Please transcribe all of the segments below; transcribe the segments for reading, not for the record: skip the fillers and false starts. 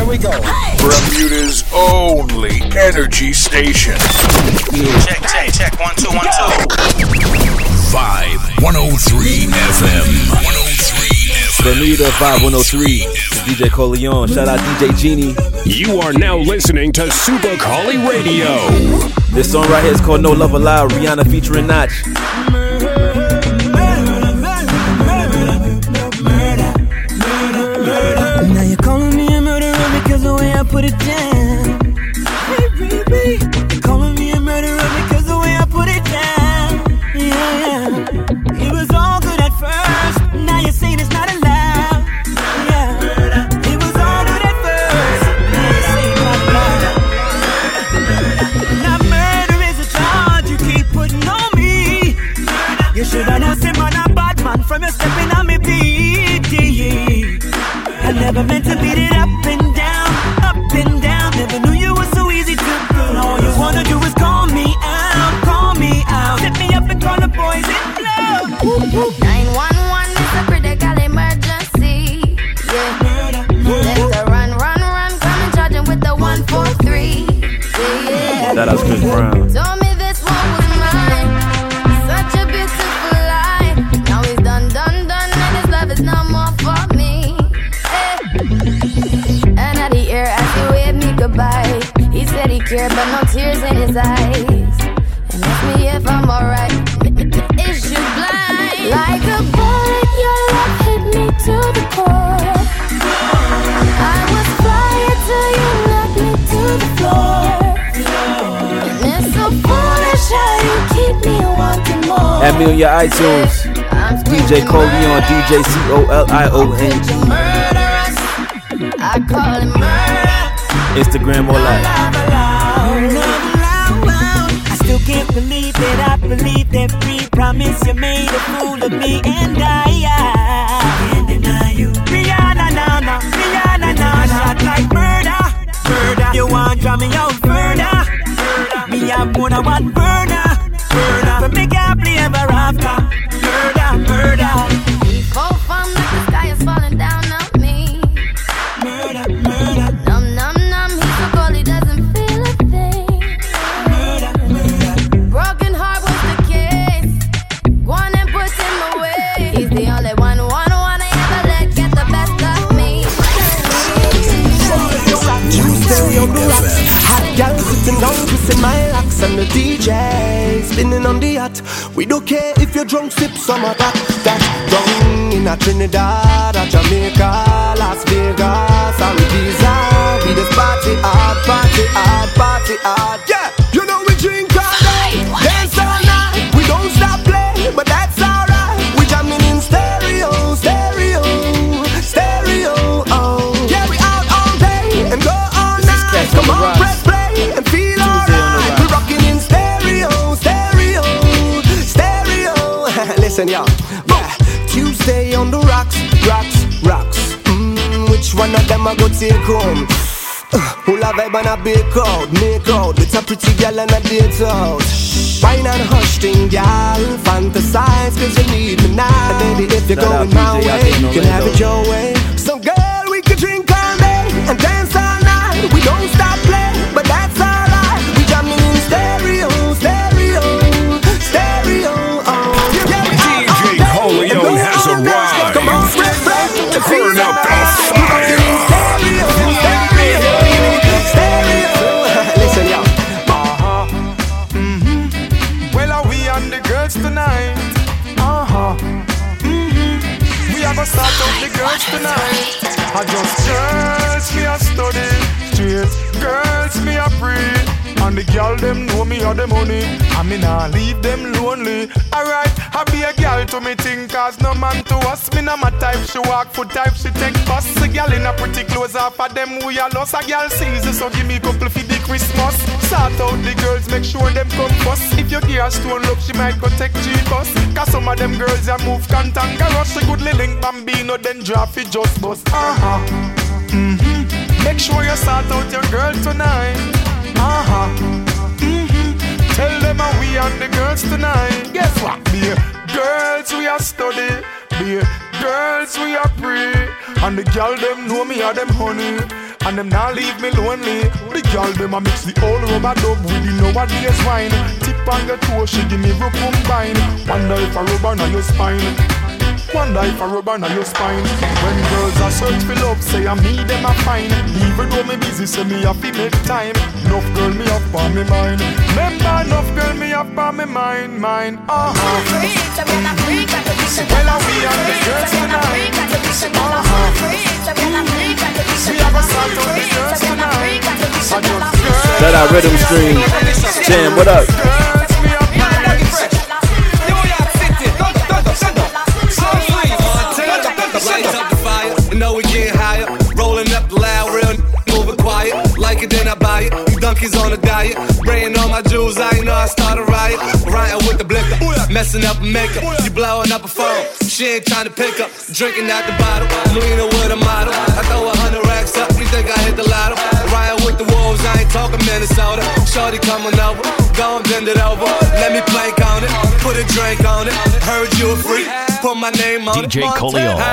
Here we go. Bermuda's only energy station. Check. 1 2 1 2. Vibe 103 FM. 103 FM. Bermuda Vibe 103. DJ Coleon. Shout out DJ Genie. You are now listening to Super Collie Radio. This song right here is called No Love Allowed. Rihanna featuring Notch. Now you're calling me a murderer because the way I put it down. Hey baby, you're calling me a murderer because the way I put it down. Yeah. It was all good at first. Now you're saying it's not allowed. Yeah. It was all good at first. Now you're saying it's not allowed. Now murder is a charge you keep putting on me. You should have known say man a bad man from your stepping on me beat. I never meant to beat it up and down, up and down. Never knew you were so easy to pull. All you wanna do is call me out. Set me up and call the boys in love. 911 is a critical emergency. Yeah. Let's run. Come and charge him with the 143. Yeah. That was Chris Brown. Told me this one was mine. Such a beautiful lie. Now he's done. And his love is no more for me. And at the air as he waved me goodbye, he said he cared but no tears in his eyes. And asked me if I'm alright. Is you blind? Like a bullet, your love hit me to the core. I was flying till you knocked me to the floor. And it's so foolish how you keep me wanting more. Add me on your iTunes. DJ Coleon, DJ Colion. I call it murder. Instagram or live. I still can't believe that I believed every promise you made a fool of me, and I can't deny you. Rihanna, now, shot like murder. You want to draw me out further? Me have more than one burner. But me can't play ever after. Murder. We fall from like the sky is falling down on me. Murder. Numb, he's so cold he doesn't feel a thing. Murder. Broken heart was the case. Go on and put him away. He's the only one I ever let get the best of me. Tuesday on the rocks, hot gal sitting down, kissing my locks, and the DJ spinning on the yacht. We don't care if you're drunk, sip some of that down in a Trinidad, a Jamaica, Las Vegas, or Ibiza. We just party hard. Yeah, you know we drink all day, dance all night. We don't stop playing, but that's alright. We jamming in stereo. Oh, yeah, we out all day and go all night. Come on, press play and feel alright. We're rocking in stereo. Listen, y'all. Yeah. Tuesday on the rocks. Which one of them I go take home? Who la vibe and a bake out, make out. It's a pretty girl and a date out. Wine and hush thing, girl. Fantasize, cause you need me now. Baby, if you're going my way, you can have it your way. So girl, we can drink all day and dance all night. We don't stop playing, but that's alright. We jamming in stereo. Oh, yeah, DJ Coleon has arrived. come on, To burn up the fire. Listen, y'all. Well, are we and the girls tonight? We have a start of the girls tonight. I just girls me a study, straight girls me a pray. And the girl them know me or the money, I mean I leave them lonely. Alright, I be a girl to me think, cause no man to us. Me no my type, she walk foot type, she take bus. A girl in a pretty clothes off of them we a lost. A girl season, so give me couple for the Christmas. Sort out the girls, make sure them come first. If you give her stone look, she might go take G-bus. Cause some of them girls ya move cantankerous. She goodly link Bambino, then drop it just bust. Make sure you sort out your girl tonight. Tell them how we and the girls tonight. Guess what? Be girls we are study, be girls we are pray. And the girl them know me or them honey. and them now leave me lonely. The girl them a mix the old rubber dub with the nowadays wine. Tip on your toe, she give me rope combine. Wonder if a rubber na your spine. Wonder if a rubber na your spine. When girls are search for love, say I me them a fine. Even though me busy, say me have to make time. Enough girl me up on me mind. Remember enough girl me up on me mind. Well, we are the girls tonight. We have a song on the girls tonight. Shout out Rhythm Stream. Jam, what up? Lights up the fire, you know we getting higher. Rolling up the loud, real moving quiet. Like it, then I buy it. You donkeys on a diet. Spraying on my jewels, I ain't know I start a riot. Riding with the blicker, messing up makeup. You blowing up a phone, she ain't trying to pick up. Drinking out the bottle, I'm leaning with a model. I throw 100 racks up, you think I hit the lotto. Riding with the wolves, I ain't talking Minnesota. Shorty coming over, go and bend it over. Let me plank on it, put a drink on it. Heard you a freak, put my name on DJ it. Coleon.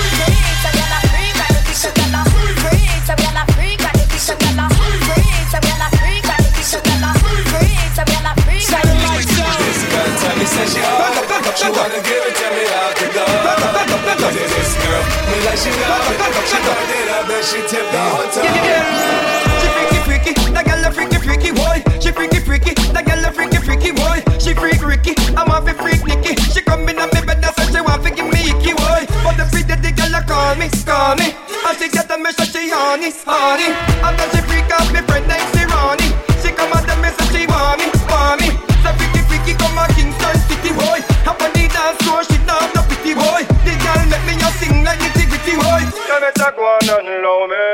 She wanna give it to me out the door. This girl, me like she love it. She burned it up and she tipped the hotel. She freaky freaky, that girl a freaky freaky boy. She freaky freaky, that girl a freaky freaky boy. She freak Ricky, I want to freak Nicky. She come in on me bed and say she want to give me icky boy. But the pretty the girl a call me. And she get a message she honey. And then she freak out me friend named Ronnie. She come and tell me say she want me. So freaky come a Kingston City boy. Up on the dance floor, she not no pity boy. The girl make me a sing like the gritty boy. Let me talk one and love me.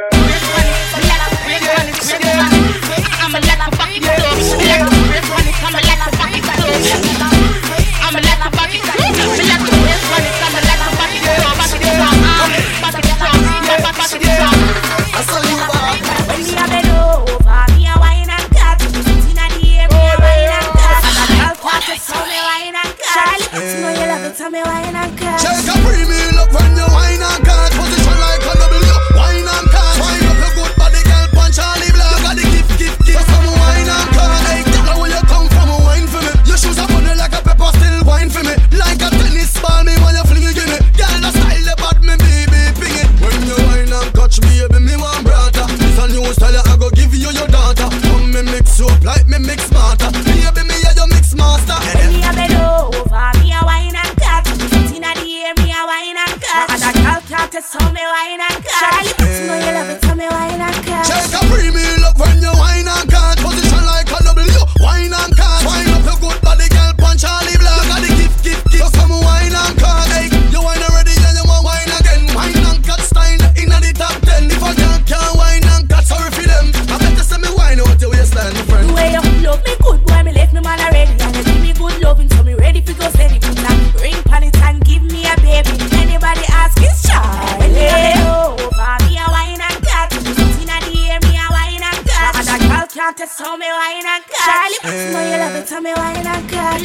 I'm a like a fucking club. I'm a like a fucking club. I'm a like a fucking club. I'm a like a fucking club. I saw you back. When me a bend over, me a wine and cut. Sitting at the air, me a wine and cut. I'll talk to tell me wine and cut. Know you love it, tell me wine and cut. Check a premium up when you wine and cut. Position like a W, wine and cut. Wine up your good body, girl, punch Charlie Black. You got the gift. So come wine and cut. Hey, girl, where you come from, wine for me. Your shoes are funny like a pepper, still wine for me. Like a tennis ball, me when you fling it, give me. Girl, the style about me, baby, ping it. When you wine and catch me, baby, me want brother. This a new style, I go give you your daughter. Come me mix you up like me mix smarter. Baby, me a your mix master. When me a bend over, me a wine and cut. Sitting at the air, me a wine and cut. And a girl can't tell me wine and cut. Know you love it, tell me wine and cut. Check a premium up when you wine and cut. Position like a W, wine and cut. Wine up your good body, girl, punch Charlie Black. You got the gift. So come wine and cut. Hey, you wine already and you want wine again. Wine and cut style inna the top 10. If I can't wine and cut, sorry for them. I better say me wine out your waistline, my friend. The way you love me good, boy, me left me man already. And you give me good loving, so me ready for go steady. Put that ring pon it and give me a baby. Anybody ask is Charlie. Over me a wine and cut. Sitting at the air, me a wine and cut. And a girl can't tell me wine and cut. Charlie, know you love it, tell me wine and cut.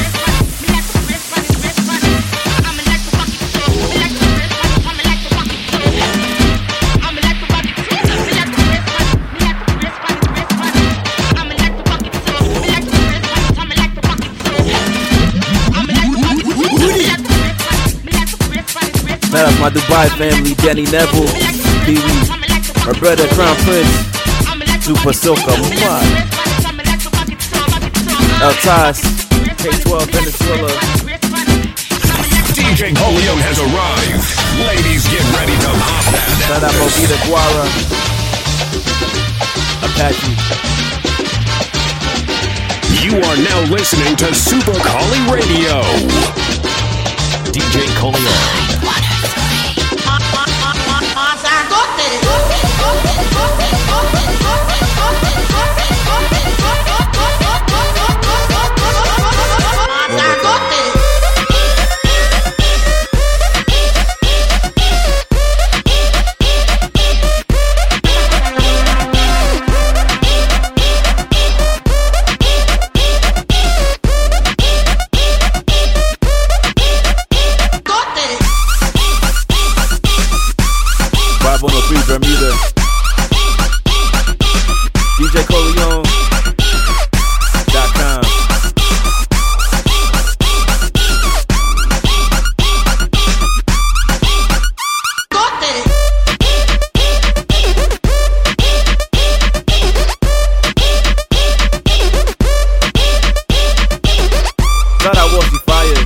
Shout out my Dubai family, Danny Neville, Pee-wee, my brother Crown Prince, Super Silka, El Taz, K12 Venezuela. DJ Coleon has arrived. Ladies, get ready to pop that. Shout out Movida Guara, Apache. You are now listening to Super Collie Radio. DJ Coleon. Bermuda. DJColeon.com. Thought I was fire.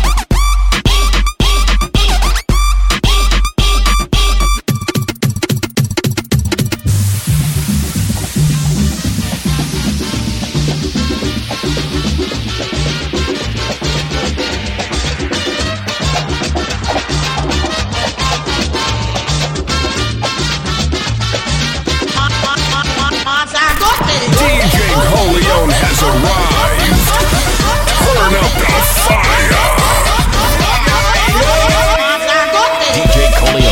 DJ Coleon has arrived. Turn up the fire. DJ Coleon.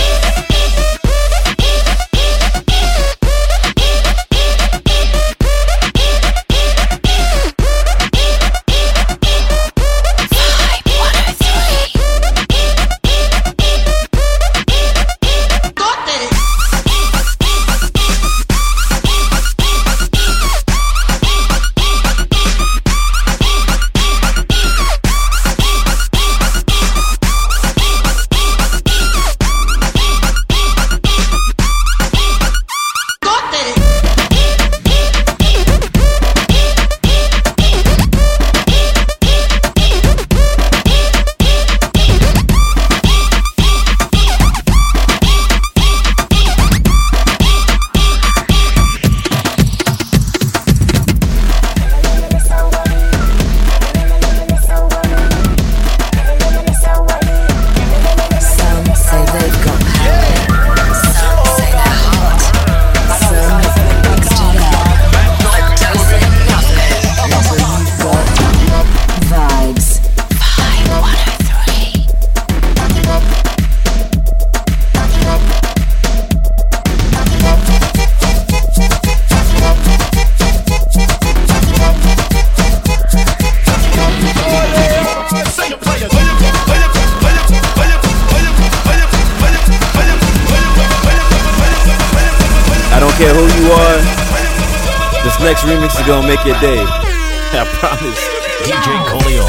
care who you are, this next remix is gonna make your day. I promise. DJ Coleon.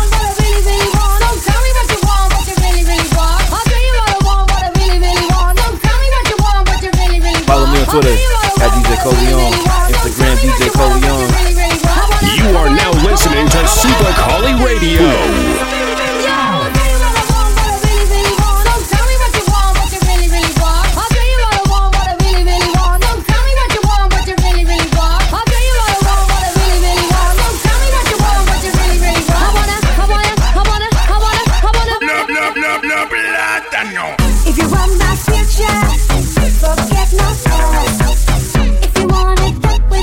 Follow me on Twitter at DJ Coleon, Instagram DJ Coleon. You are now listening to Super Collie Radio. If you want my future, forget my past. If you want it that way,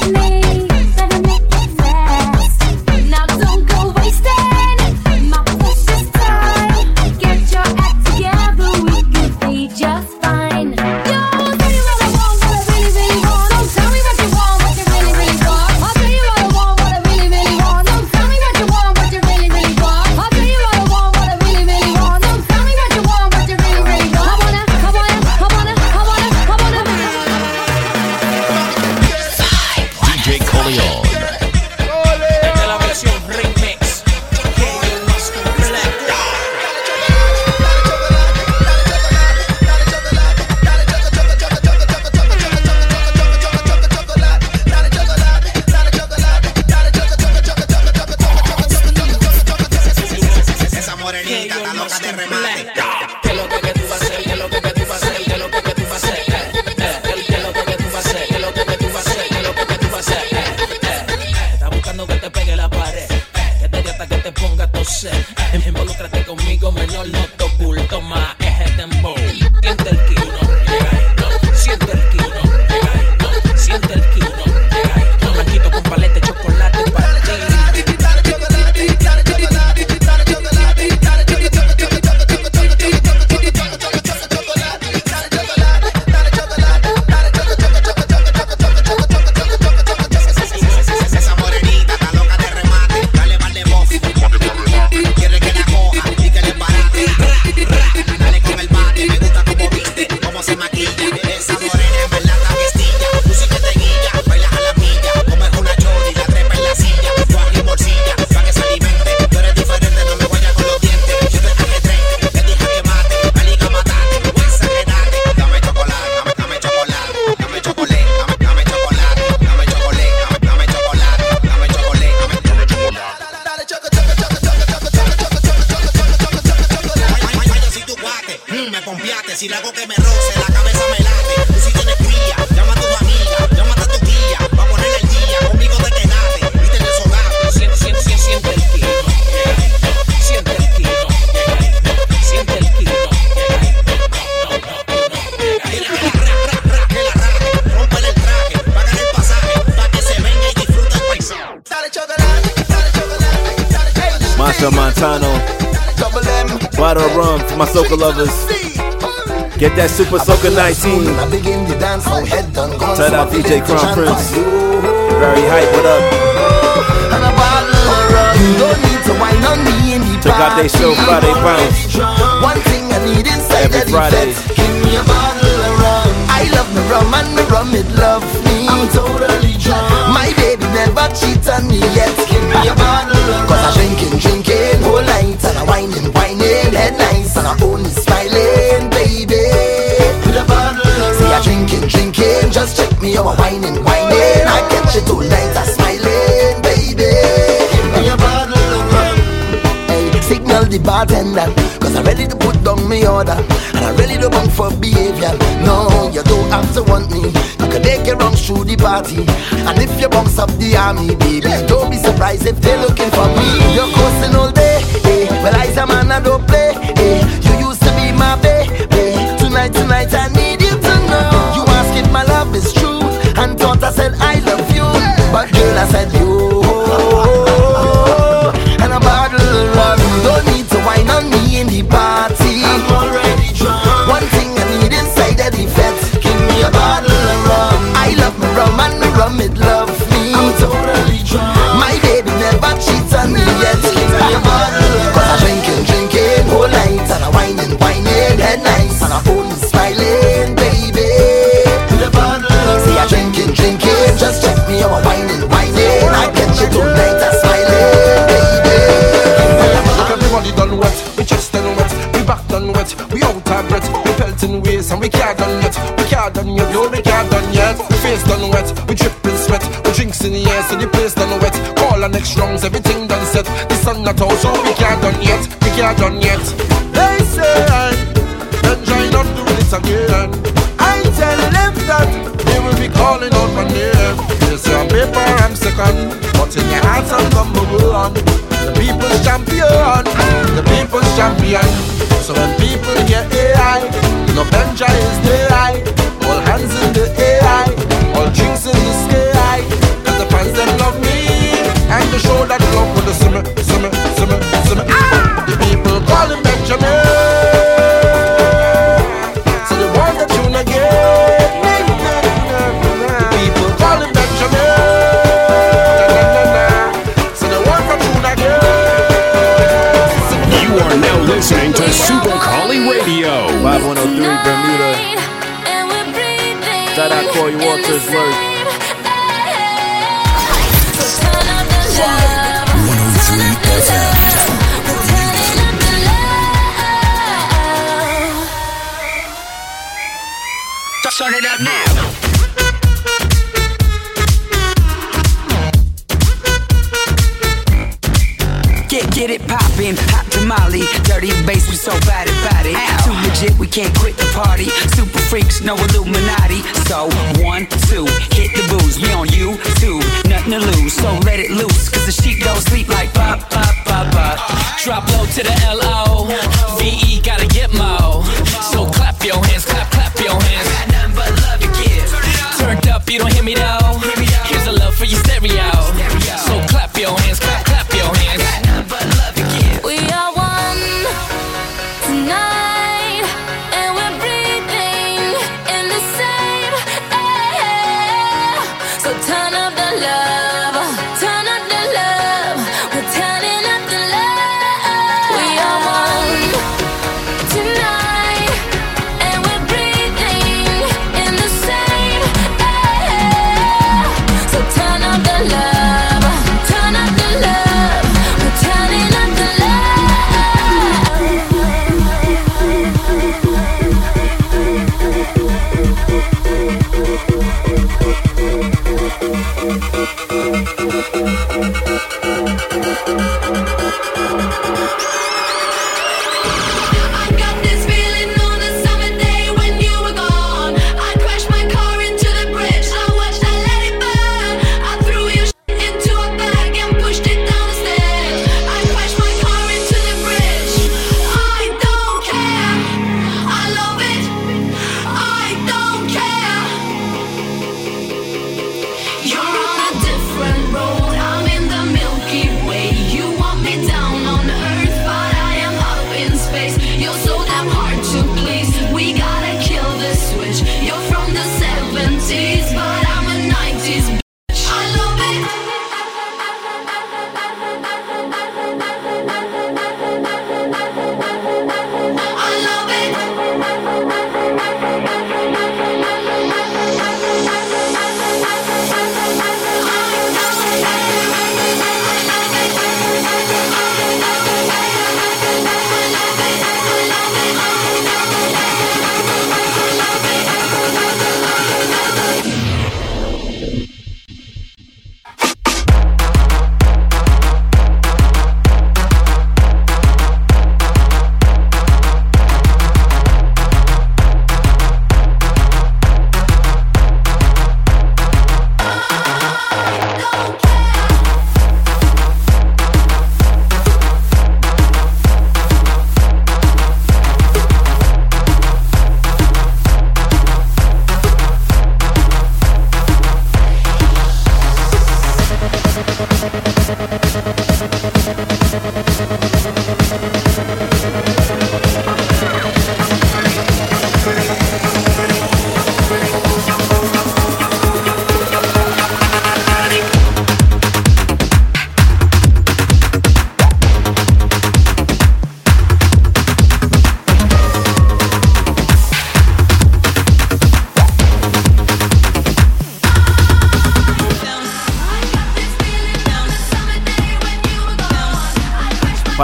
Joe Montano. Bottle of rum for my soca lovers. Get that Super Soca 19. Shout out DJ Crown Prince. Very hype, what up? Check out their show Friday Bounce. Every Friday. I love me rum and me rum it love me. I'm totally drunk. My baby never cheat on me yet. Give me a bottle of rum. Cause I drinking whole night. And I whining, head nice. And I only smiling, baby. With a bottle of rum. See I drinking, just check me out. Whining, I get you tonight. I smiling, baby. Give me a bottle of rum. Hey, signal the bartender. Cause I'm ready to put down my order. And I'm ready to bunk for behavior. No, you don't have to want me. You can take your wrongs through the party. And if you bounce up the army, baby, don't be surprised if they're looking for me. You're coasting all day, eh. Well, I's a man, I don't play, eh. You used to be my baby. Tonight, I need you to know. You ask if my love is true. And thought I said I love you. But girl, I said you. And a bottle of rum. You don't need to whine on me in the party. I'm already drunk. One thing I need inside of the vet. Give me a bottle of rum. I love me rum and me rum it love me. I'm totally drunk. My baby never cheats on me yet. Give me a bottle of rum. Cause I'm drinking whole night. And I'm whining, head nice. And I'm only smiling, baby. With a bottle of rum. See I drinking, just check me out. I'm whining, I get you tonight. I'm smiling, baby. Look, everybody done wet. We chest done wet. We back done wet. We out of breath. We pelting ways and we can't done yet. We can't done yet. No, we can't done yet. We face done wet. We dripping sweat. We drinks in the air so the place done wet. Call our next rounds. Everything done set. The sun not out so we can't done yet. We can't done yet. They say then try not do this again. I tell them that they will be calling out my name. They say on paper I'm second, but in your heart I'm number one. The people's champion, the people's champion. So when people hear AI, no Benja is the eye. All hands in the AI, all drinks in the sky. Cause the fans them love me, and they show that love with the summer. The people call him Benjamin. So they want the tune again. The people call him Benjamin. So they want the tune again. You are now listening to Super Collie Radio. 5103 Bermuda. Shout out Corey Walters, word. 103 FM. Turn it up now. Get it poppin', hot tamale, dirty bass, we so bad about it. Too legit, we can't quit the party. Super freaks, no Illuminati. So 1, 2, hit the booze. We on YouTube, nothing to lose. So let it loose, cause the sheep don't sleep like pop, pop, pop, pop. Drop low to the L-O-V-E, gotta get mo. So clap your hands, clap your hands. Got nothing but love to give. Turned up, you don't hear me though. Here's a love for your stereo. So clap your hands, clap your hands. Got nothing but love to give. We are one tonight, and we're breathing in the same air. So turn up the love, turn up the love. We're turning up the love. We are one tonight, and we're breathing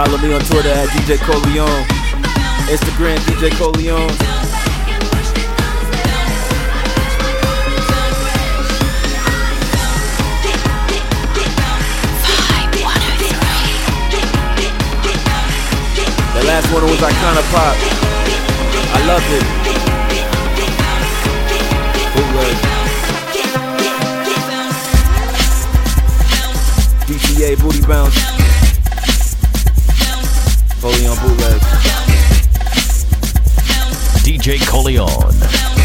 Follow me on Twitter at DJ Coleon. Instagram DJ Coleon. The last one was Icona Pop. I loved it. Bootleg. DTA Booty Bounce. Coleon Bootleg. DJ Coleon.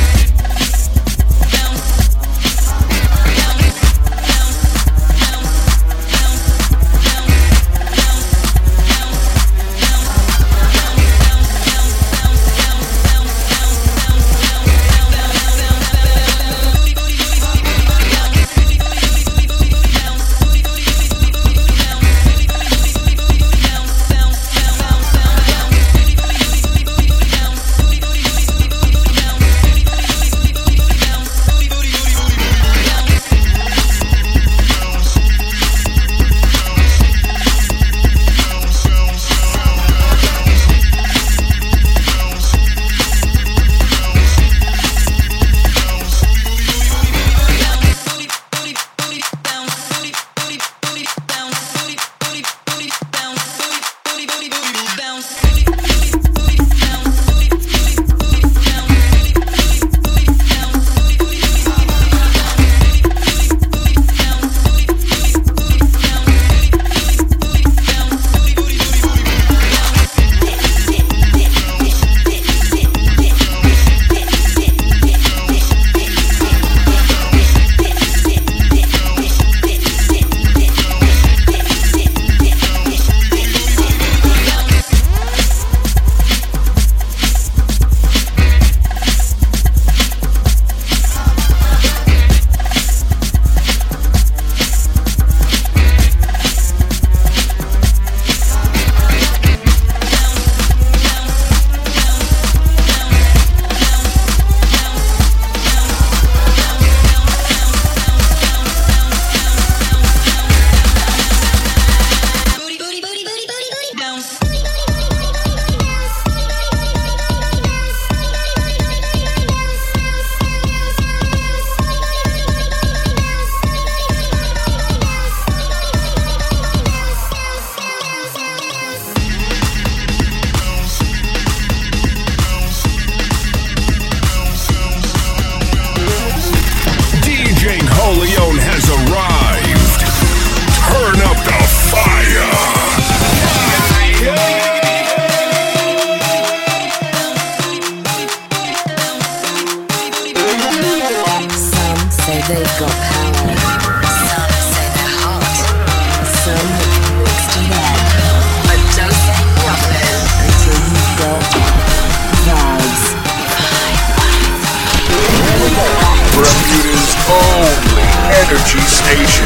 Energy Station.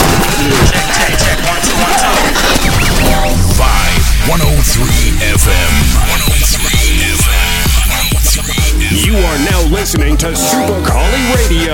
Check 1 2 1 2. 103 FM. 103 FM. You are now listening to Super Collie Radio.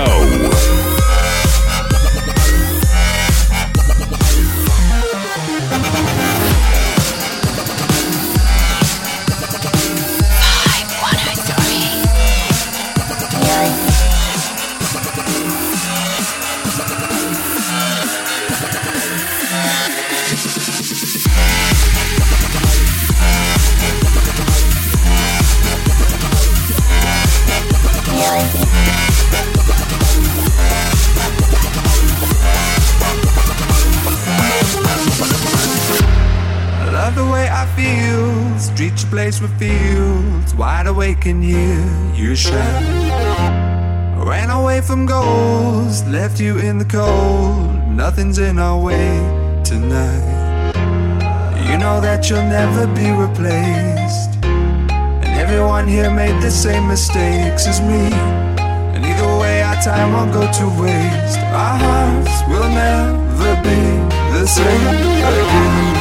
Streets a place with fields, wide awake and hear you shout. Ran away from goals, left you in the cold. Nothing's in our way tonight. You know that you'll never be replaced, and everyone here made the same mistakes as me. And either way our time won't go to waste. Our hearts will never be the same again.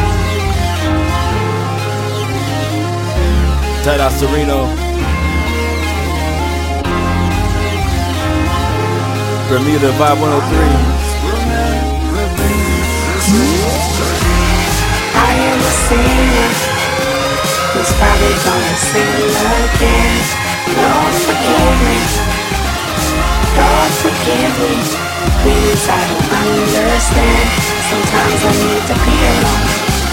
Shout out Sereno. Bermuda Vibe 103. I am a singer who's probably gonna sing again. Lord forgive me, Lord forgive me, things I don't understand. Sometimes I need to be alone.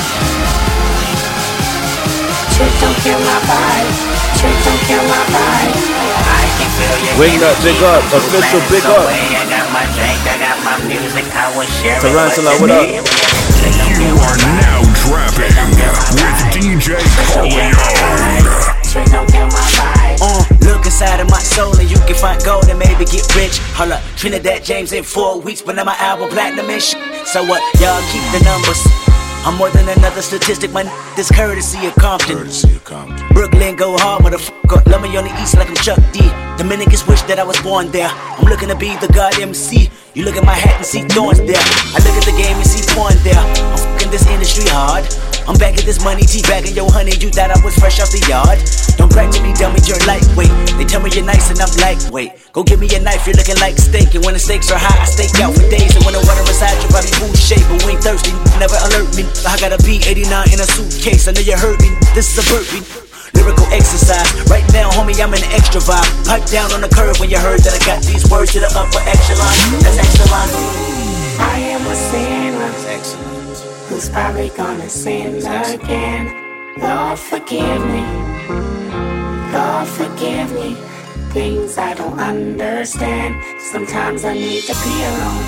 Trick don't kill my vibe, trick don't kill my vibe. I can feel your Wing up, big up, official big up. I got my drink, I got my music, I will share it. Tarantula, what up? You are now trapping with DJ Coleon. Trick don't kill my vibe. Look inside of my soul and you can find gold and maybe get rich. Hold up, Trinidad James in 4 weeks, but now my album platinum and shit. So what? Y'all keep the numbers. I'm more than another statistic, my this courtesy of Compton. Brooklyn go hard, motherfucker. Love me on the east like I'm Chuck D. Dominicans wish that I was born there. I'm looking to be the God MC. You look at my hat and see thorns there. I look at the game and see porn there. I'm fucking this industry hard. I'm back at this money, teabagging yo honey. You thought I was fresh off the yard. Don't brag to me, dummy, you're lightweight. They tell me you're nice and I'm lightweight. Go give me a knife, you're looking like steak. And when the stakes are high, I stake out for days. And when the water is high, your body food shape. But we ain't thirsty, never alert me. I got a B89 in a suitcase. I know you heard me, this is a burpee. Lyrical exercise. Right now, homie, I'm in an extra vibe. Pipe down on the curve when you heard that I got these words to the upper echelon. That's excellent. I am a sinner who's probably gonna sin again. Lord forgive me, Lord forgive me, things I don't understand. Sometimes I need to be alone.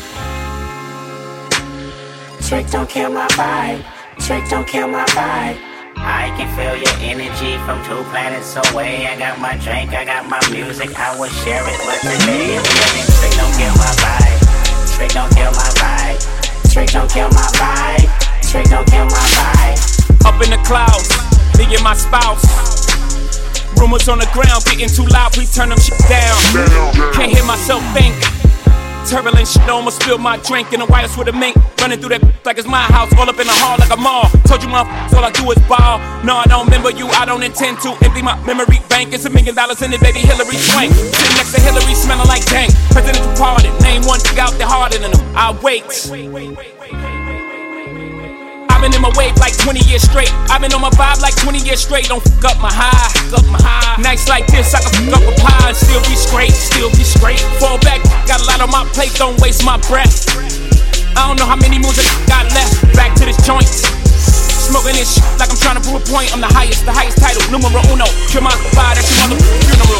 Trick don't kill my vibe, trick don't kill my vibe. I can feel your energy from 2 planets away. I got my drink, I got my music, I will share it, but today it's living. Trick don't kill my vibe, trick don't kill my vibe, trick don't kill my vibe, trick don't kill my vibe. Up in the clouds, me and my spouse. Rumors on the ground getting too loud, please turn them shit down. Can't hear myself think. Turbulent shit, almost spilled my drink in the White House with a mink. Running through that like it's my house, all up in the hall like a mall. Told you motherfuckers all I do is ball. No, I don't remember you, I don't intend to empty my memory bank. It's $1 million in it, baby Hillary Swank. Sitting next to Hillary, smelling like dank. Presidential pardon, name one thing out there harder than them. I wait. I've been in my wave like 20 years straight. I've been on my vibe like 20 years straight. Don't fuck up my high, fuck up my high. Nights like this, I can fuck up a pie and still be straight, still be straight. Fall back, got a lot on my plate, don't waste my breath. I don't know how many moves I got left. Back to this joint, smoking this shit like I'm trying to prove a point. I'm the highest title, numero uno. Kill my vibe, that's your mother funeral.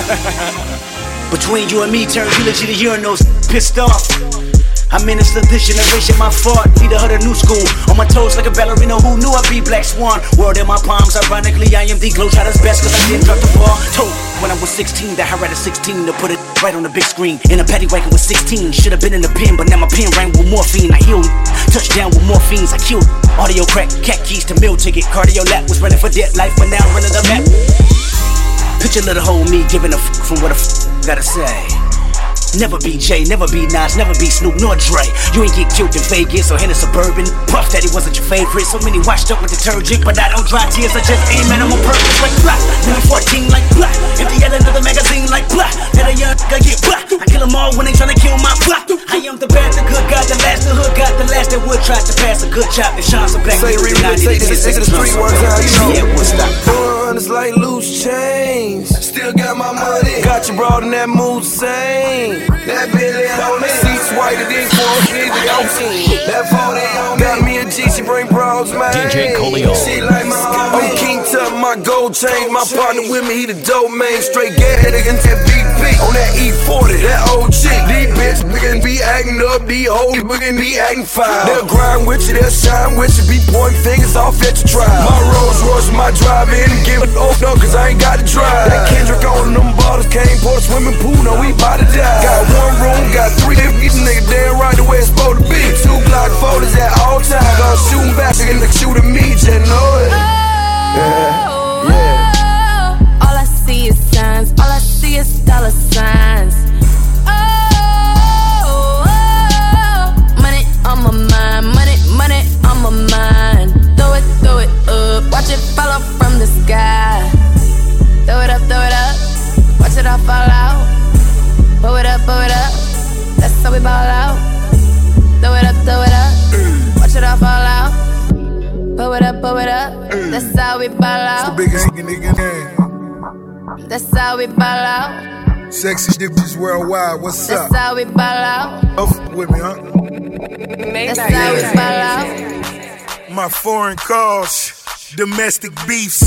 Between you and me, turn eulogy to urinals, pissed off. I'm in this generation, my fault. Leader of the new school. On my toes like a ballerina, who knew I'd be Black Swan. World in my palms, ironically, I am the Globetrotter's best, cause I didn't drop the ball. Told when I was 16 that I read a 16 to put it right on the big screen. In a paddy wagon with 16, should've been in the pen, but now my pen rang with morphine. I healed, touchdown with morphines, I killed. Audio crack, cat keys to meal ticket. Cardio lap was running for dead life, but now running the map. Picture little old me giving a f from what a f gotta say. Never be Jay, never be Nas, never be Snoop nor Dre. You ain't get killed in Vegas or in a Suburban. Puff Daddy wasn't your favorite. So many washed up with detergent, but I don't dry tears. I just aim at them on purpose like blah. Now I'm 14 like blah. Empty yet another magazine like blah. Let a young nigga get blah. I kill them all when they tryna kill my blah. I am the bad, the good, got the last, the hood, got the last that would try to pass a good chop. If Sean's a black say music, say this to the street words out, you know. Yeah, what's that? It's like loose chains. Still got my money. Got you brought in that mood same. That Billy on me. Seats whiter than 4 That 40 on me. Got me a G, she bring bros, man. DJ Coleon. She like my homie. I'm King Tut, my gold chain. My partner with me, he the dope man. Straight gas against that BP. On that E40, that old chick. These bitches be acting up. These hoes be acting foul. They'll grind with you, they'll shine with you. Be pointing fingers off at your trial. My Rolls Royce, my drive-in. Give it up, no, cause I ain't got to drive. That Kendrick on them bottles came for the swimming pool. No, we bout to die. Got one room, got 3 these niggas damn right the way it's supposed to be. 2 Glock 40s at all times. Gonna shoot back and look shooting me, just know it. Yeah. All I see is signs, all I see is dollar signs. Money on my mind, money on my mind. Throw it up, watch it fall up from the sky. Throw it up, watch it all fall out. Blow it up, that's how we ball out. Throw it up, watch it all fall out. Blow it up, That's how we ball out. It's the biggest nigga name. That's how we ball out. Sexy bitches worldwide. What's up? That's how we ball out. Oh, with me, huh? That's how we ball out. My foreign calls, domestic beefs.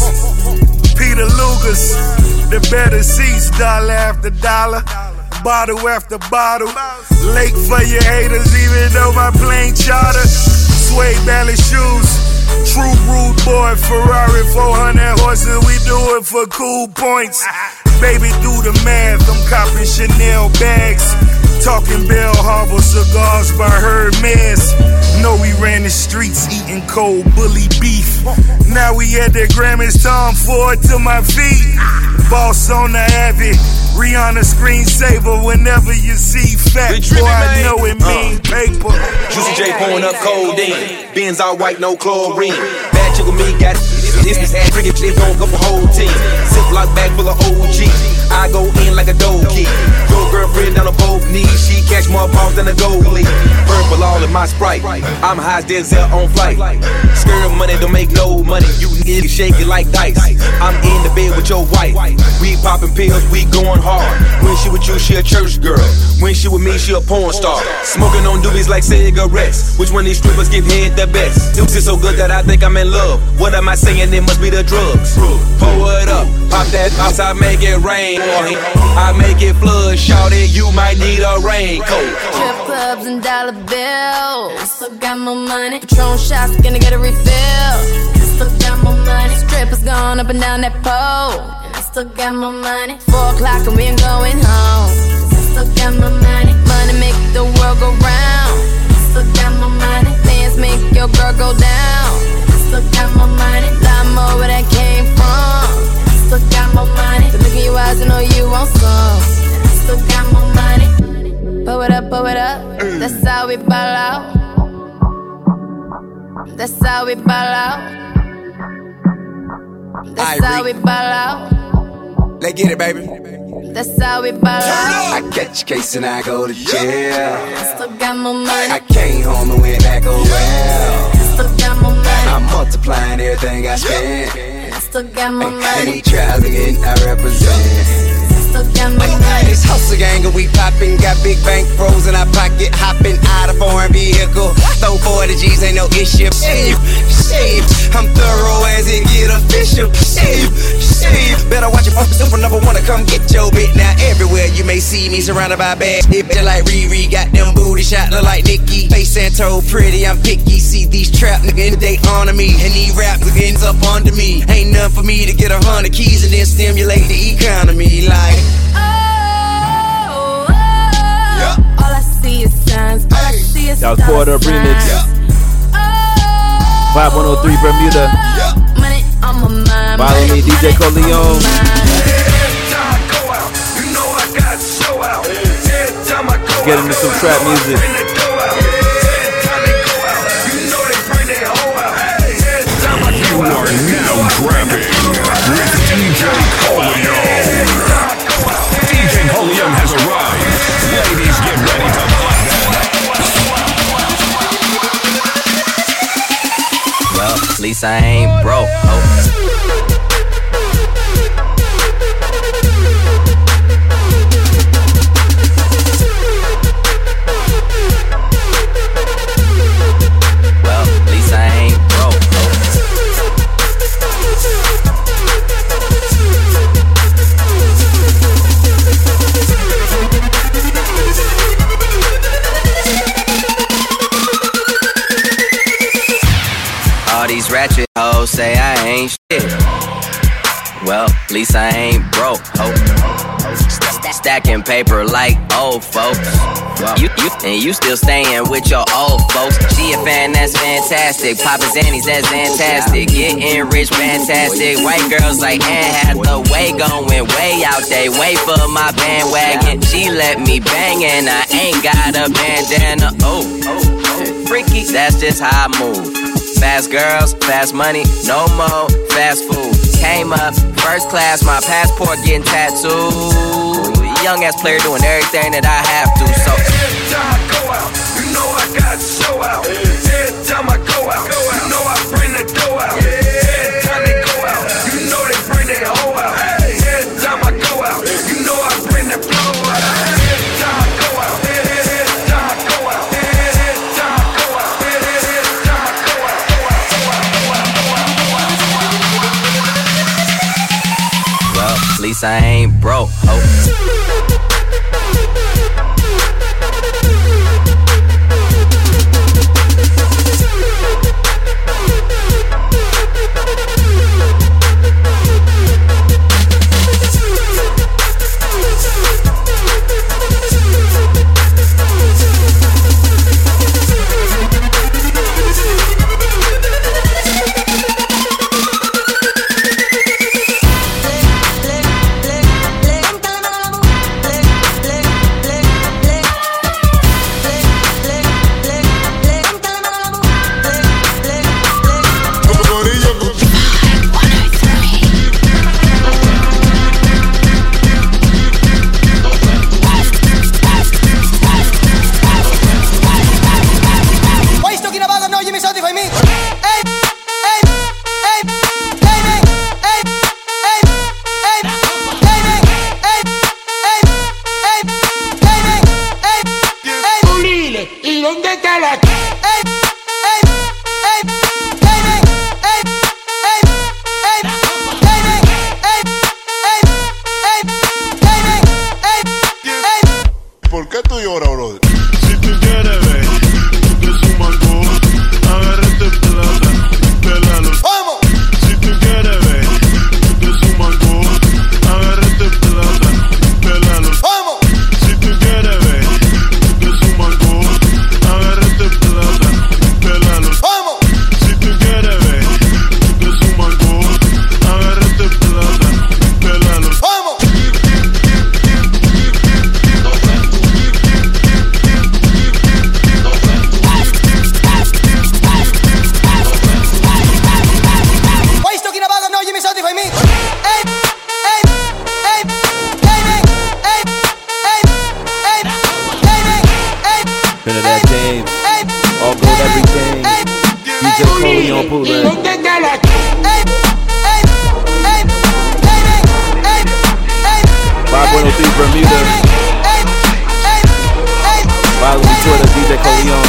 Peter Luger's, the better seats, dollar after dollar, bottle after bottle. Late for your haters, even though my plane charter. Suede ballet shoes, true rude boy, Ferrari 400 horses, we do it for cool points. Baby, do the math, I'm copping Chanel bags. Talking Bell Harbor cigars by Hermes. Know we ran the streets eating cold bully beef. Now we at the Grammys, Tom Ford to my feet. Boss on the Abbey, Rihanna screensaver. Whenever you see fat boy, I know it mean paper. Juicy J pouring up codeine. Benz all white, no chlorine. Bad chick with me got this ass freaking shit gon' go for whole team. Ziploc bag full of OG. I go in like a dough key. Your girlfriend down on both knees. She catch more balls than a goalie. Purple all in my Sprite. I'm high as Denzel on flight. Skirt money don't make no money. You need to shake it like dice. I'm in the bed with your wife. We popping pills, we going hard. When she with you, she a church girl. When she with me, she a porn star. Smoking on doobies like cigarettes. Which one of these strippers give head the best? Dukes is so good that I think I'm in love. What am I saying? It must be the drugs. Pour it up, pop that box, I make it rain. I make it flood, shout it, you might need a raincoat. Strip clubs and dollar bills. Still got more money. Patron shots, gonna get a refill. Still got more money. Strippers going up and down that pole. And I still got more money. 4 o'clock and we ain't going home. Still got more money. Money make the world go round. Still got more money. Dance make your girl go down. Still got more money. Lot more where that came from. Still got more money. To look in your eyes and know you want some. Still got more money. Pull it up, pull it up. That's how we ball out. That's how we ball out. That's how we ball out. Let's get it, baby. That's how we ball out. I catch a case and I go to jail. I still got more money. I came home and went back oh well. I still got more money. I'm multiplying everything I spend. I still got more money. Any trials again, I represent. This hustle gang and we poppin', got big bank froze in our pocket, hopping out of foreign vehicle. Throw 40 G's, ain't no issue. Shave, I'm thorough as it get official. Shave, better watch your focus for number one to come get your bit. Now everywhere you may see me surrounded by bad shit, like Riri, got them booty shot look like Nicki. Face and toe pretty, I'm picky. See these trap niggas, they honor me, and these rap niggas up under me. Ain't nothing for me to get 100 keys and then stimulate the economy like. All I see is signs. All I see is that was Quarter Remix. 5103 Bermuda. Money on my mind. Follow me, DJ Coleon. Get into some trap music. You are now trapping with DJ Coleon. DJ Coleon has arrived. Ladies, get ready to play that. Well, at least I ain't broke. Well, at least I ain't broke. All these ratchet hoes say I ain't shit. Well, at least I ain't broke, ho. Stacking paper like old folks. You still staying with your old folks. She a fan, that's fantastic. Poppin' Zannies, that's fantastic. Getting rich, fantastic. White girls like Anne Hathaway going way out they way for my bandwagon. She let me bang and I ain't got a bandana. Oh, freaky, that's just how I move. Fast girls, fast money, no more fast food. Came up, first class, my passport getting tattooed. Young ass player doing everything that I have to, so every time I go out, you know I got to show out. Every time I go out, you know I bring the dough out. Every time ¿por qué tú lloras, brother? Si tú quieres ver que es un mango, agárrate plata, pélalo. ¡Vamos! Si tú quieres ver que es un mango, agárrate plata, pélalo. ¡Vamos! Si tú quieres ver que es un mango, agárrate plata, pélalo. ¡Vamos! Si tú quieres ver que es un mango, agárrate plata, pélalo. ¡Vamos! Trinidad James, all gold everything. DJ Coley on bootleg. 5103 Bermuda. Follow me Twitter, DJ Coley on.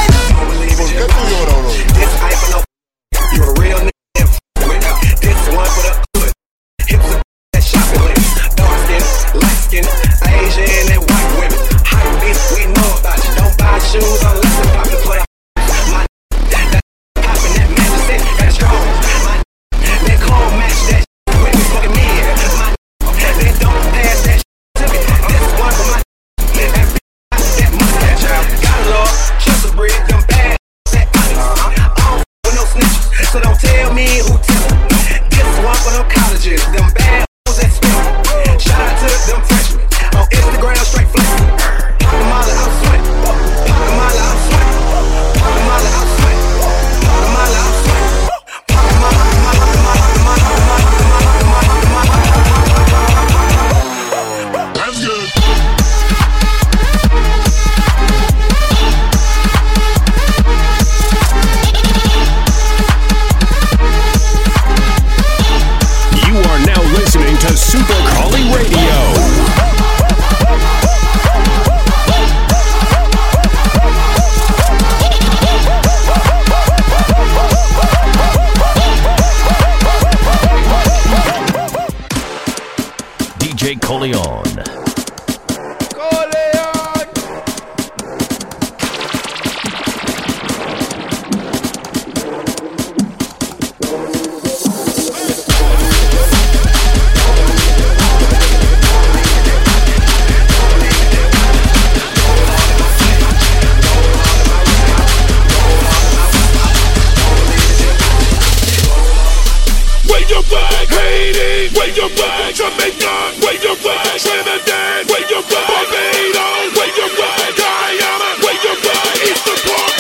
You're a real nigga. This one for the hood. Hips up that shopping with. Dark skin, light skin, Asian and white women. Hype beats, we know about you. Don't buy shoes unless it's pop the play. My that poppin' that man said that's strong. My they call match that with me fucking me. My they don't pass that to me. This one for my that mustache. Got a law, just a breed, them bad that with no snitches. So don't tell me who tell them. This one for them colleges, them bad hoes that spin. Shout out to them freshmen on Instagram, straight flexing. Pop the molly, I'm sweat. Pop the molly, I'm sweat. Pop the molly, I'm sweat. Pop the molly, I'm sweat. Pop the molly, that's good. You are now listening to Super Collie Radio. DJ Coleon. Wave your flag, Haiti. Wave your flag, Jamaica. Wave your flag, Trinidad. Wave your flag, Barbados. Wave your flag, Guyana. Wave your flag, Eastern Park.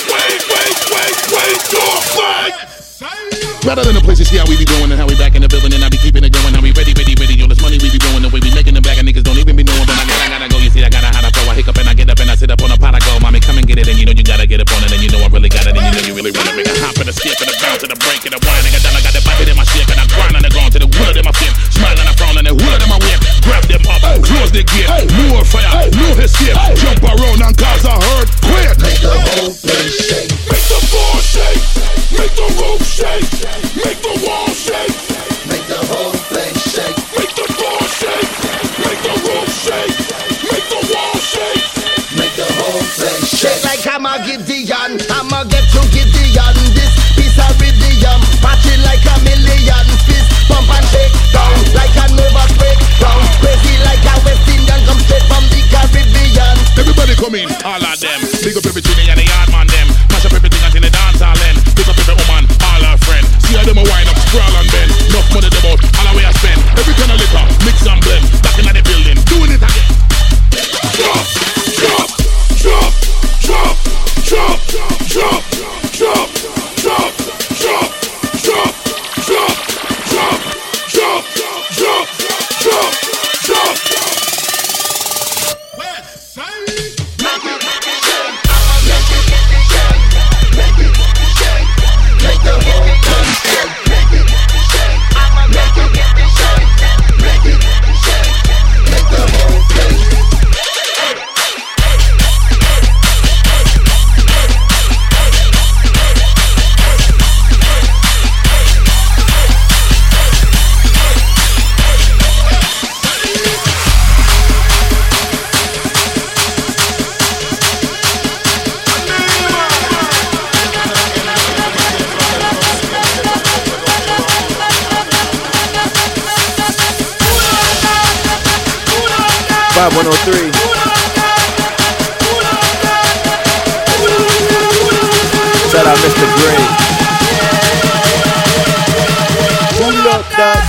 Wave your flag. Rather than the places, see how we be doing and how we back in the building and I be keeping it going. How we ready. Yo, this money we be blowing the way we making them back and niggas don't even be knowing. But I gotta go. You see, I gotta how to throw a hiccup and I get up and I sit up on a pot. I go, mommy, come and get it. And you know you gotta get up on it and you know I really got it. And you know you really wanna make a hop and a skip and a bounce and a break and a whine. Nigga, then I got the bucket in my shit and I grind on the ground to the wood in my fin. Smiling and frowning and wood in my whip. Grab them up, close the gate. More fire, no escape. Jump around and cause a hurt. Quit. Make the whole place shake. Make the floor shake. Make the roof shake. Make the wall shake. Make the whole place shake. Make the floor shake. Make the roof shake. Make the wall shake. Make the whole place shake. Like I'm a Gideon, I'ma get to Gideon. This piece of rhythm, party like a million. Fist pump and shake down like a nervous breakdown. Crazy like a West Indian, come straight from the Caribbean. Everybody come in, all of them. Big up every tune and the yard man them. Mash up everything until the dance all end. Big up every woman, all our friend. See how them a wind up, sprawl and bend. Enough money them out, all the way I spend. Every kind of liquor, mix and blend. Back in the building, doing it again. Drop, drop, drop, drop, drop, drop, drop, drop, drop, drop, drop, drop, drop, drop, drop, drop. West Side. Make it shake. Vibe 103. Shout out Mr. Gray. Pull up that.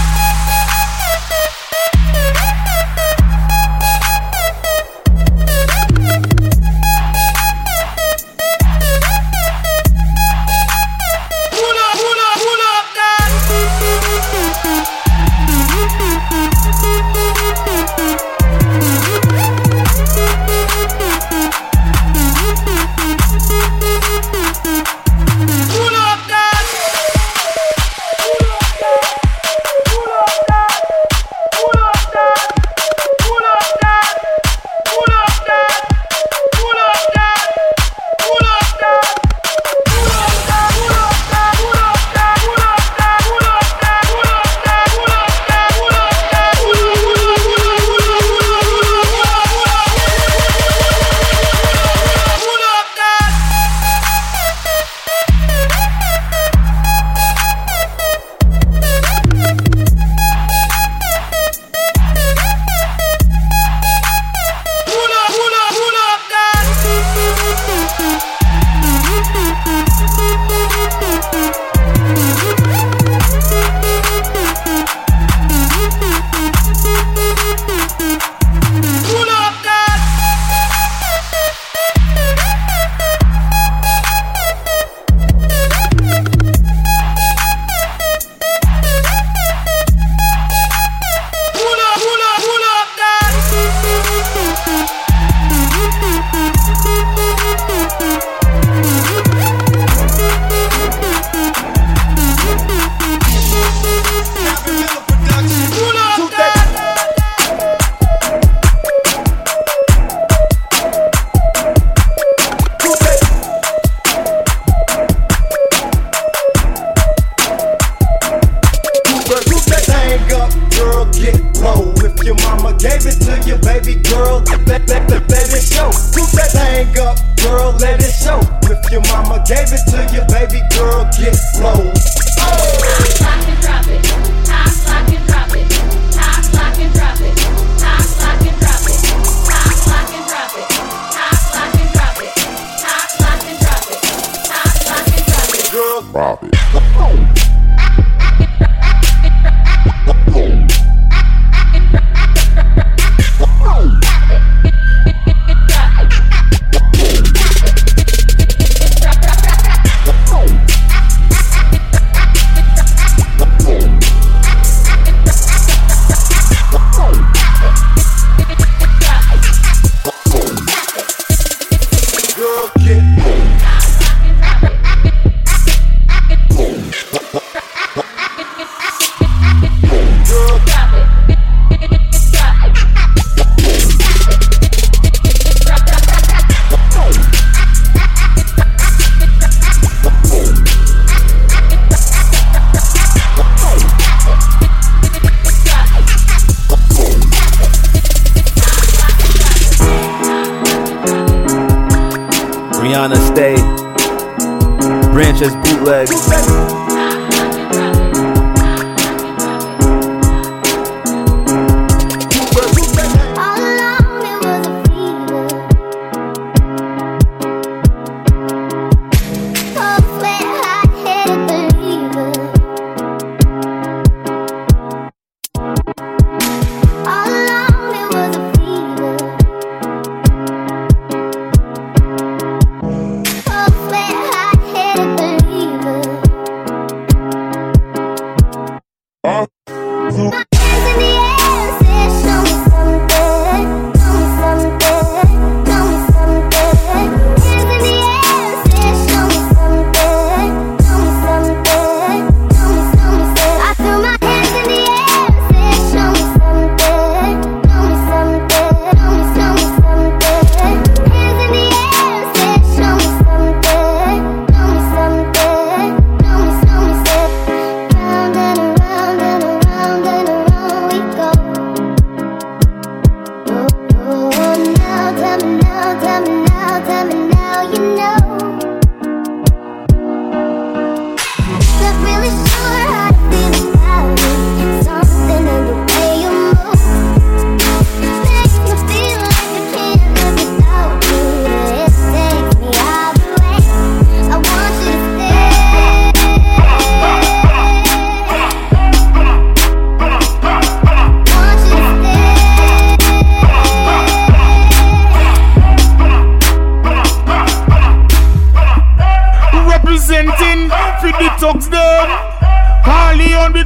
Rihanna Stay, Branches Bootleg.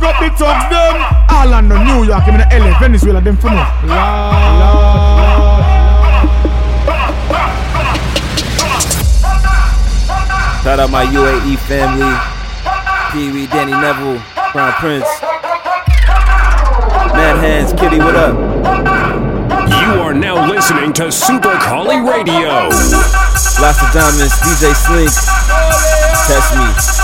up the thugs them. Orlando, New York, even the LA, Venezuela, them for no. Shout out my UAE family, Pee-wee, Danny Neville, Crown Prince, Mad Hands, Kitty, what up? You are now listening to Super Collie Radio. Lots of Diamonds, DJ Slink, Test Me.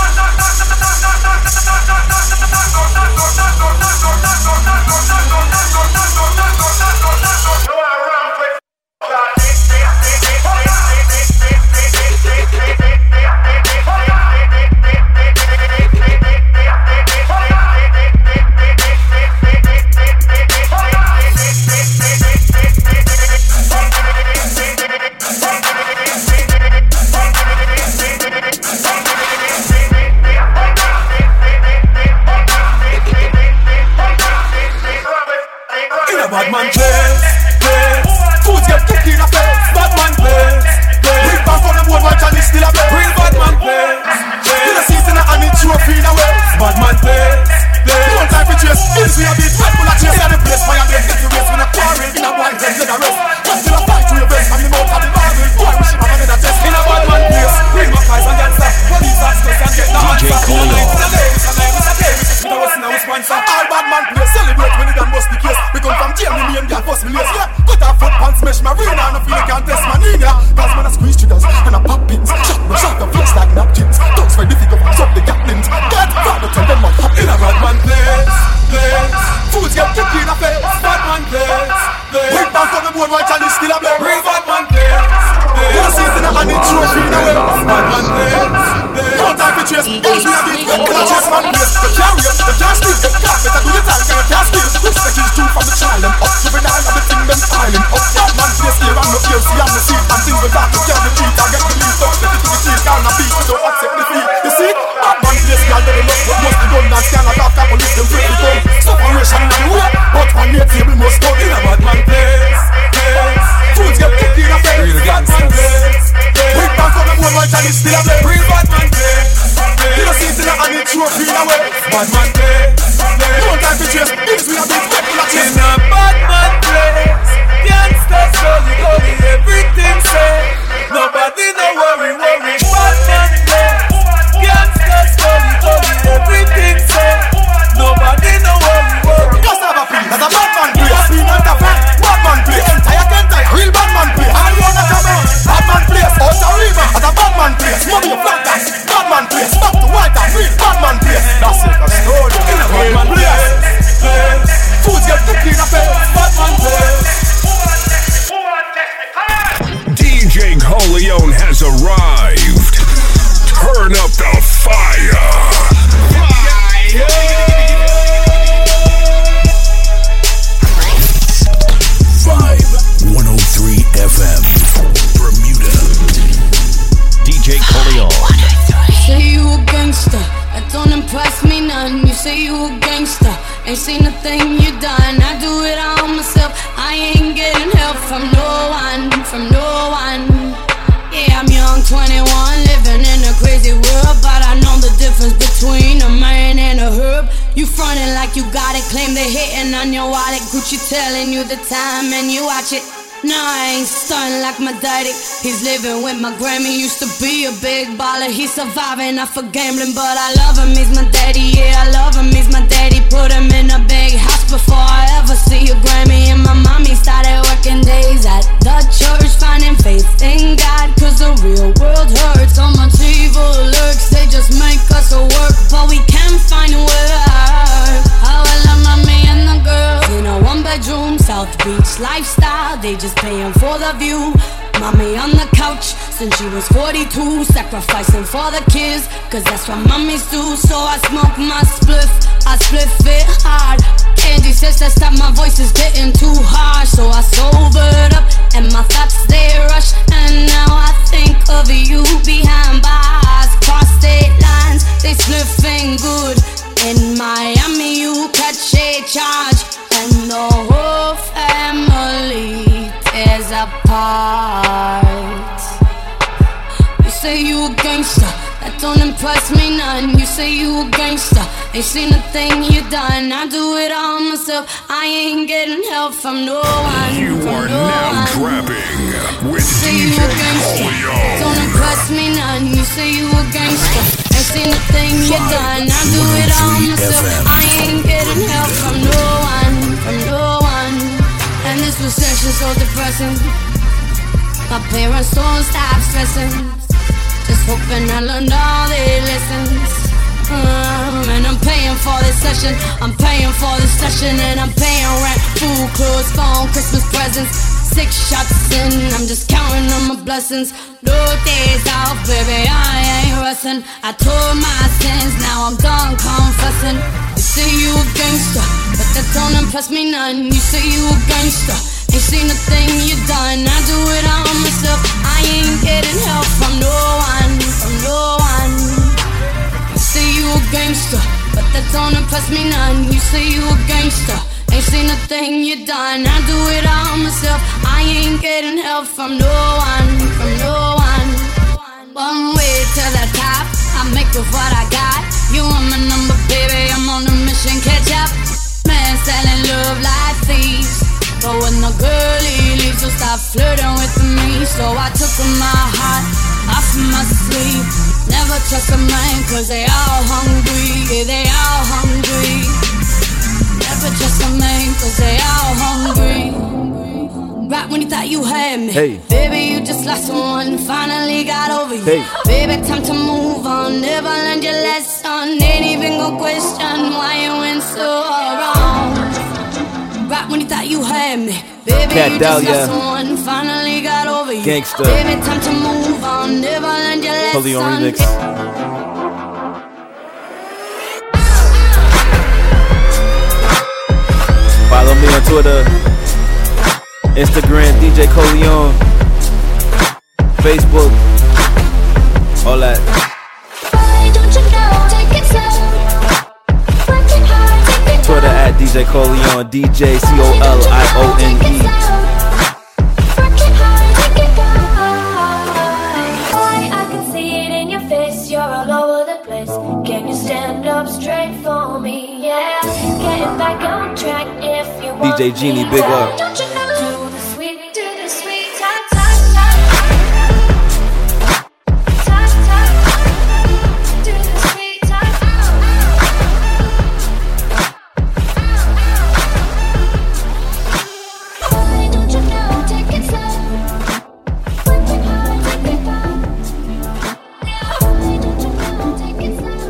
Badman place. Foods get cooked in a place. Badman place. Bring back on the board, watch and it's still a place. Real badman place. In a season and it's trophy in a way. Badman place. No time for chase. It's we a beat, red full of chase. Yeah, the place fire blaze. Get the race with a quarry. In a white head, let a rest. Until I fight to your best. I'm the mouth of the bargain. Boy, we should have another test. In a badman place. Bring my guys and gangster. Police ask us and get the answer. All badman place. Celebrate when it done bust the case. We come from jail, me and girl bust me lace. Yeah, cut off foot pants, smash my arena. And I feel I can't test my knee. Cause man I squeeze triggers and I pop pins. Shot the face like napkins. Dogs very difficult to up the gatlings. Get father tell them what happened. In a badman place. Foods get kicked in a face. Badman place. Bring back on the board, white and it's still a blaze. Real badman place. In a season and it's trophy in a way. Badman place. No time for chase. It's me a beat. Can I chase man place? The carrier, the can't steal. The carpet, I do the time, can I can't steal. Respect is due from the child. Them up to the nine of the thing, them styling. Up badman place here and no ear, see I'm the seat. And things with that, you can't retreat. I get the lead, don't let it to the teeth. Can't beat, we don't accept the fee. You see? Badman place, girl, they look what must be done. And stand at after police, them free to come. Separation in the way, but one near table must go. In a badman place. Foods get kicked in a face. Badman place. Big back on the board, white and it's still a blaze. Real badman place. You don't see it in a hand, it's trophy in a way. Badman place. No time to chase. It's we a big red full of chase. In a badman place. Gangsters slowly going, everything safe. Nobody no worry. Badman place. Gangsters slowly going, everything safe. Nobody no worry. Just have a feel, that's a badman place. Been under fan, badman place. Entire can't die, real badman place. I wanna come out, badman place. Out the river, that's a badman place. Money of flat tax, badman place. Back to white and real badman place. That's it, a story. In a badman place. Foods get cooked in a face, badman place. DJ Coleon has arrived. Turn up the fire. Vibe 103 FM, Bermuda. DJ Coleon. Say you a gangster, that don't impress me none. You say you a gangster, ain't seen a thing you done. I do it all myself, I ain't getting help from no one. Yeah, I'm young, 21, living in a crazy world, but I know the difference between a man and a herb. You frontin' like you got it, claim they hitting on your wallet. Gucci telling you the time and you watch it. No, I ain't stunning like my daddy. He's living with my Grammy. Used to be a big baller. He's surviving off of gambling, but I love him. He's my daddy. Yeah, I love him. He's my daddy. Put him in a big house before I ever see a Grammy. And my mommy started working days at the church, finding faith in God, 'cause the real world hurts. So much evil lurks. They just make us work, but we can't find a word. How I love mommy and the girls in a one-bedroom South Beach lifestyle. They just paying for the view. Mommy on the couch since she was 42, sacrificing for the kids, 'cause that's what mommies do. So I smoke my spliff, I spliff it hard. Candy says that stop, my voice is getting too harsh. So I sobered up and my thoughts they rush. And now I think of you behind bars, cross state lines, they sniffing good. In Miami you catch a charge, and the whole family tears apart. You say you a gangster, that don't impress me none. You say you a gangster, Ain't seen a thing you done, I do it all myself. I ain't getting help from no one. You are now trapping with DJ Coleon. Don't impress me none, you say you a gangster. Ain't seen a thing you done, I do it all myself. I ain't getting help from no one, from no one. And this recession's so depressing. My parents don't stop stressing. Just hoping I learned all their lessons. And I'm paying for this session, I'm paying for this session, and I'm paying rent, food, clothes, phone, Christmas presents. 6 shots in, I'm just counting on my blessings. No days off, baby, I ain't resting. I told my sins, now I'm done confessing. You say you a gangster, but that don't impress me none. You say you a gangster, ain't seen a thing you done. I do it all myself, I ain't getting help from no one, from no one. You say you a gangster, but that don't impress me none. You say you a gangster, ain't seen a thing you done. I do it all myself, I ain't getting help from no one, from no one. One way to the top, I make with what I got. You want my number, baby, I'm on a mission, catch up. Man selling love like thieves, but when the girlie leaves, so stop flirting with me. So I took my heart off my sleeve. Never trust a man, cause they all hungry, yeah, they all hungry. Never trust a man, cause they all hungry. Right when you thought you had me, hey. Baby, you just lost someone, finally got over you, hey. Baby, time to move on, never learned your lesson. Ain't even gon' question why you went so wrong. Right when you thought you had me, baby, you just lost someone, finally got over you. Gangsta. Baby, time to move on, never learned your lesson. Coleon remix. Follow me on Twitter, Instagram, DJ Coleon, Facebook, all that. Twitter at DJ Coleon, DJ COLIONE. I can see it in your face, you're all over the place. Can you stand up straight for me? Yeah, getting back on track if you want. DJ Genie, big up. Don't you know? Do the sweet, talk. Do the sweet talk. Why don't you know? Take it slow. Work it hard, take it back. Why don't you know? Take it slow.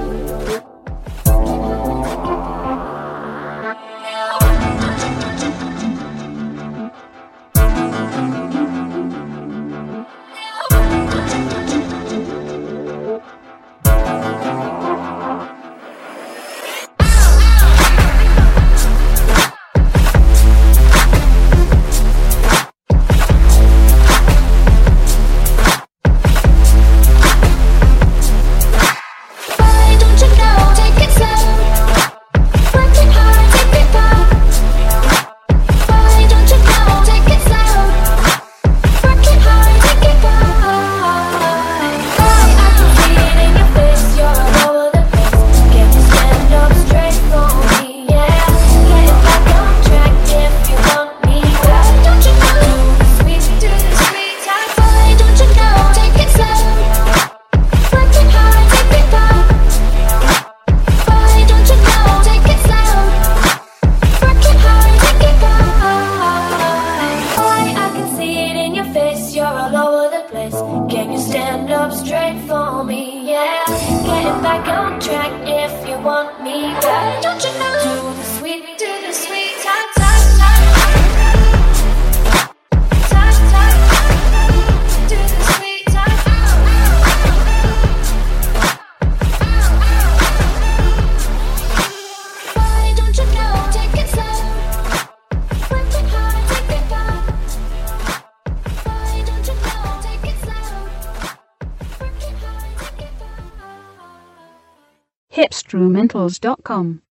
Hipstrumentals.com